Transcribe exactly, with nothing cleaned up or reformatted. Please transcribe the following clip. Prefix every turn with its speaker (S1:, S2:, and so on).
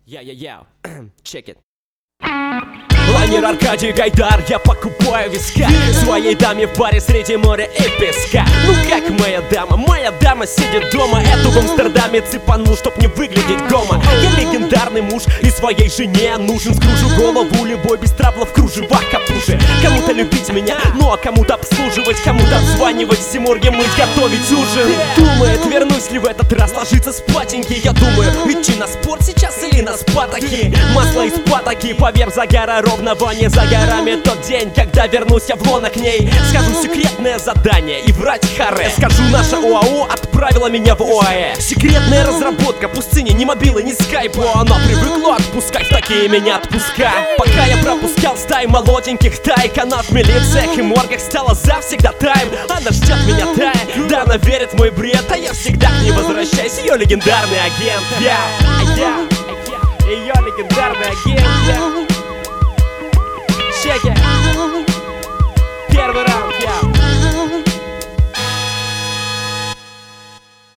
S1: Я-я-я, check it. Лайнер Аркадий Гайдар, я покупаю виска своей даме в баре среди моря и песка. Ну как моя дама, моя дама сидит дома. Эту в Амстердаме цепанул, чтоб не выглядеть гома. Я легендарный муж и своей жене нужен. Скружу голову любой без трабла в кружевах капуши. Кому-то любить меня, ну а кому-то обслуживать, кому-то обзванивать, Симурге мыть, готовить ужин. Думает, вернусь ли в этот раз ложиться спатеньки. Я думаю, идти на спорт сейчас или на спатаки. Масло из патоки, поверь, загара ровного не за горами тот день, когда вернусь я в лоно к ней. Скажу секретное задание и врать харе. Скажу, наша ОАО отправила меня в ОАЭ. Секретная разработка, пустыни, ни мобилы, ни скайпу. Она привыкла отпускать такие меня отпуска. Пока я пропускал стаи молоденьких тайк, она в милициях и моргах стала завсегда тайм. Она ждет меня тая, да она верит в мой бред, а я всегда к ней возвращаюсь, ее легендарный агент. Я, я, ее легендарный агент.